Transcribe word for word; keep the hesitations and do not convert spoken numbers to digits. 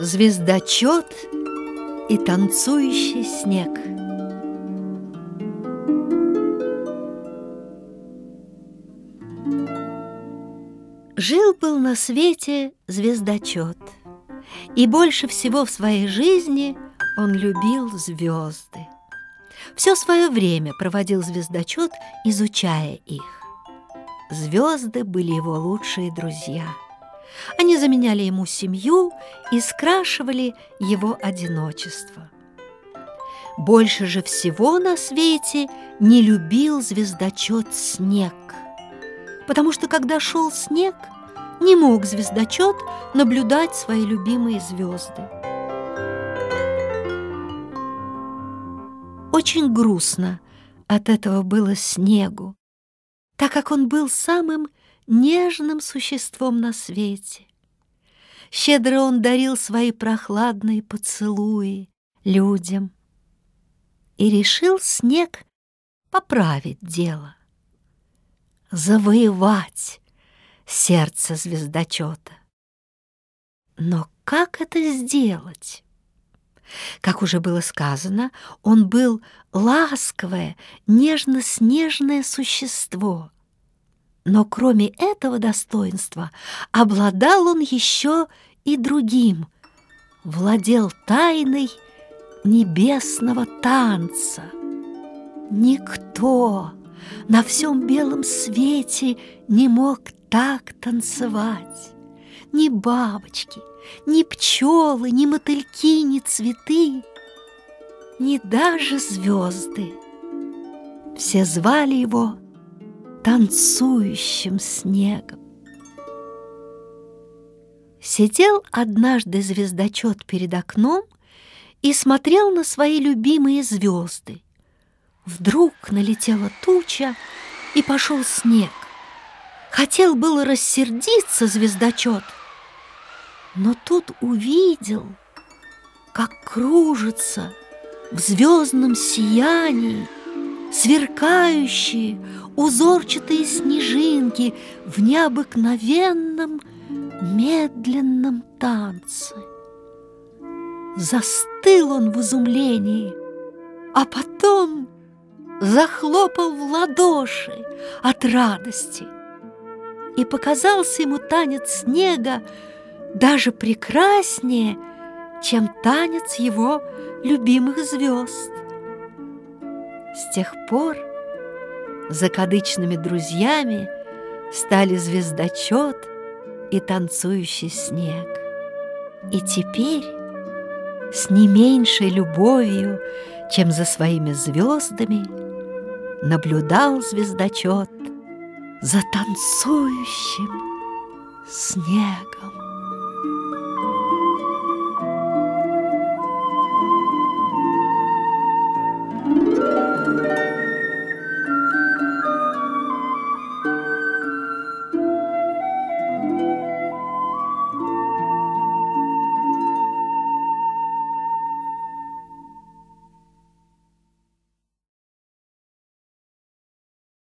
Звездочет и танцующий снег. Жил-был на свете звездочет, и больше всего в своей жизни он любил звезды. Все свое время проводил звездочет, изучая их. Звезды были его лучшие друзья. Они заменяли ему семью и скрашивали его одиночество. Больше же всего на свете не любил звездочет снег, потому что, когда шел снег, не мог звездочет наблюдать свои любимые звезды. Очень грустно от этого было снегу, так как он был самым нежным существом на свете. Щедро он дарил свои прохладные поцелуи людям. И решил снег поправить дело, завоевать сердце звездочета. Но как это сделать? Как уже было сказано, он был ласковое, нежно-снежное существо. Но кроме этого достоинства обладал он еще и другим. Владел тайной небесного танца. Никто на всем белом свете не мог так танцевать. Ни бабочки, ни пчелы, ни мотыльки, ни цветы, ни даже звезды. Все звали его танцующим снегом. Сидел однажды звездочет перед окном и смотрел на свои любимые звезды. Вдруг налетела туча, и пошел снег. Хотел было рассердиться звездочет, но тут увидел, как кружатся в звездном сиянии сверкающие узорчатые снежинки в необыкновенном медленном танце. Застыл он в изумлении, а потом захлопал в ладоши от радости. И показался ему танец снега даже прекраснее, чем танец его любимых звезд. С тех пор закадычными друзьями стали звездочет и танцующий снег. И теперь с не меньшей любовью, чем за своими звездами, наблюдал звездочет за танцующим снегом.